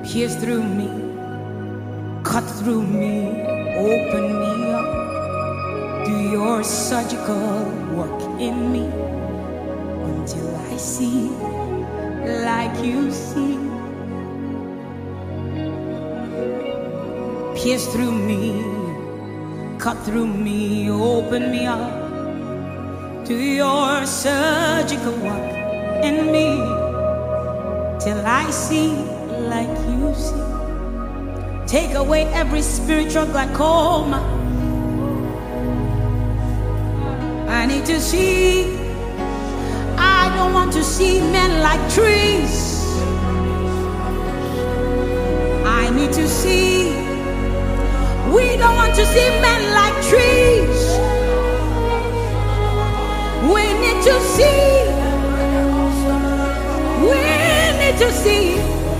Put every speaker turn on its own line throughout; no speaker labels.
pierce through me, cut through me, open me up. Do your surgical work in me until I see like you see. Pierce through me, cut through me, open me up. Do your surgical work in me till I see like you see. Take away every spiritual glaucoma. I need to see. I don't want to see men like trees. I need to see. We don't want to see men like trees. We need to see. We need to see.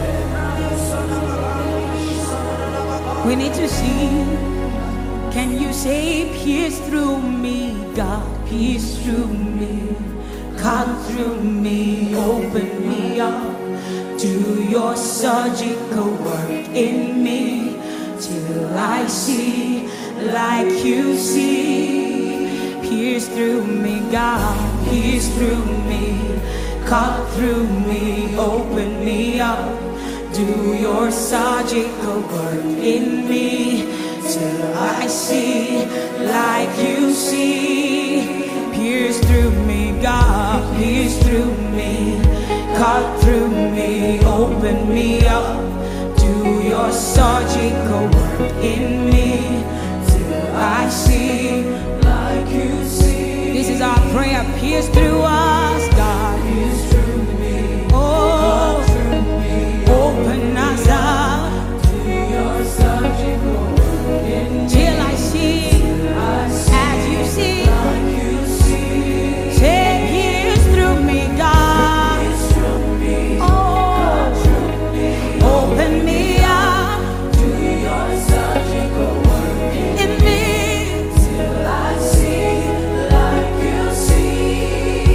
We need to see. Can you say, pierce through me, God, pierce through me, cut through me, open me up. Do your surgical work in me till I see like you see. Pierce through me, God, pierce through me, cut through me, open me up. Do your surgical work in me till I see like you see. Pierce through me, God, pierce through me, cut through me, open me up. Do your surgical work in me till I see like you see. This is our prayer. Pierce through us, God. Pierce through me. Oh, open us up. Do your surgical work in me till I see as you see. Like you see. Say, pierce through me, God. Pierce through me. Oh, open me up. Do your surgical work in me till I see like you see.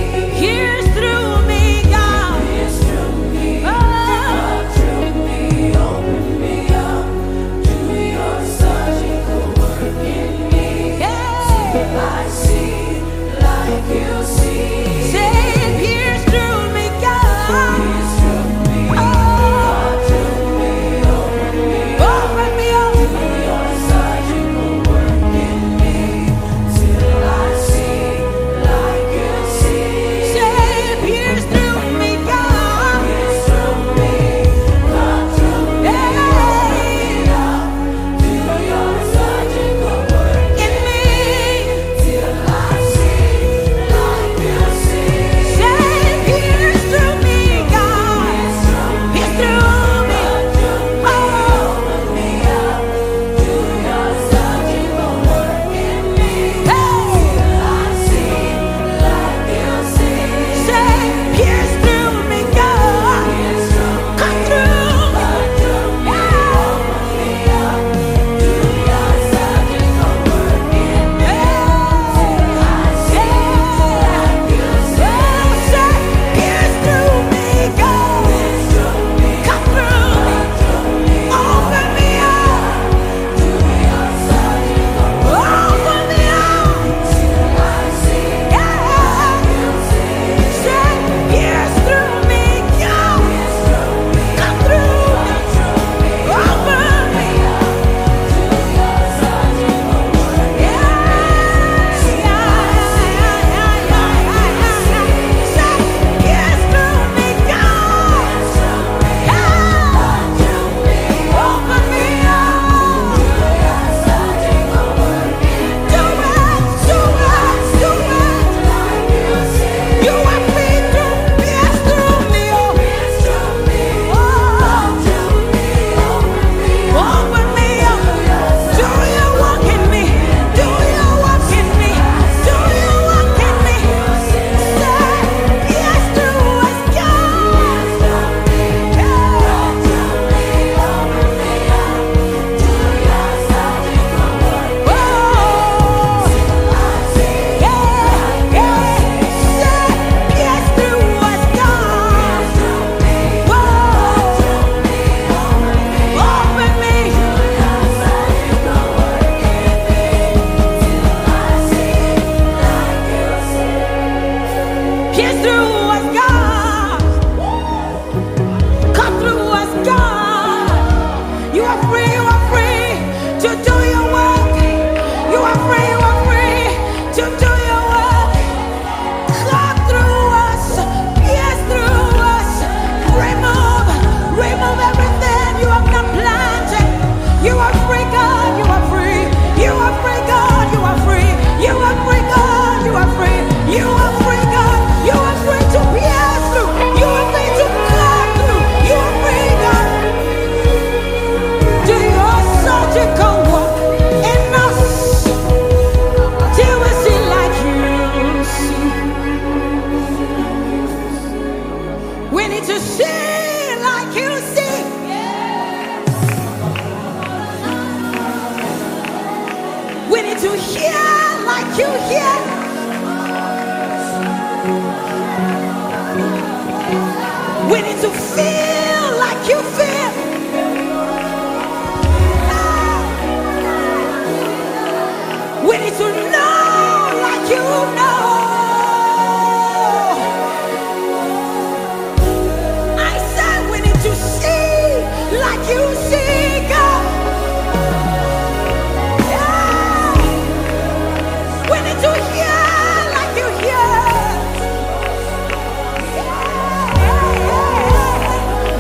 pierce through us, God. Cut through us, God. You are free to do your work. You are free to do your work. Cut through us, pierce through us. Remove everything you have not planted. You are free, God. You are free. You are free, God. You are free. You are free, God. You are free. You are free, God. You are free to pierce through. You are free to cut through. You are free, God. Do your surgical work in us till we see like you see. We need to see like you see. We need to hear like you hear. We need to feel like you feel. We need to know like you know. I said we need to see like you see, God. Yeah. We need to hear like you hear. Yeah.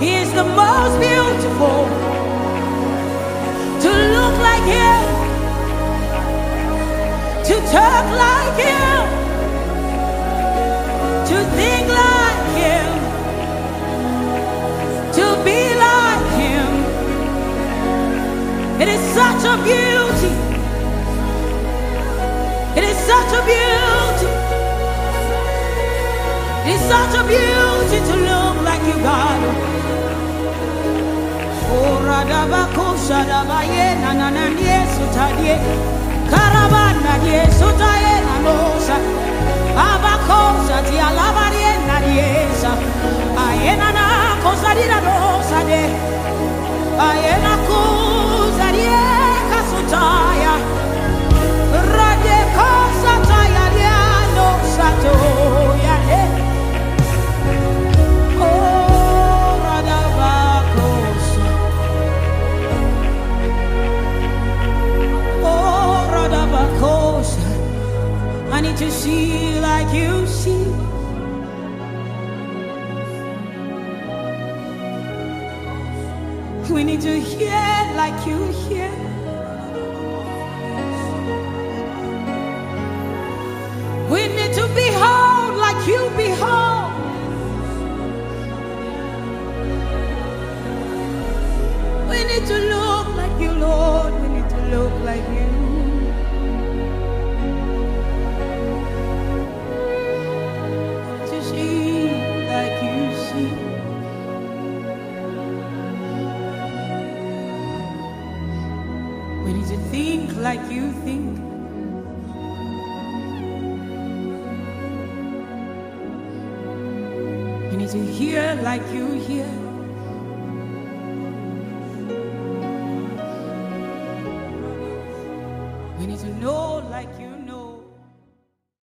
He is the most beautiful. To look like him, to talk like him, to think like him, to be like him. It is such a beauty. It is such a beauty. It is such a beauty to look like you, God. Oh, Radabakosha, Dabaye, Nananie, Sutadie, Caravana, Sutaye, Nanosa, Abakosha, Tialabarie, Nadiesa, Aena, Cosadina, Rosade, Aena, Cosadie, Casutaya, Rade, Cosataya, no Sato, Yade. I need to see like you see. We need to hear like you hear. We need to behold like you behold. We need to look like you, Lord. We need to look like you. We need to think like you think. We need to hear like you hear. We need to know like you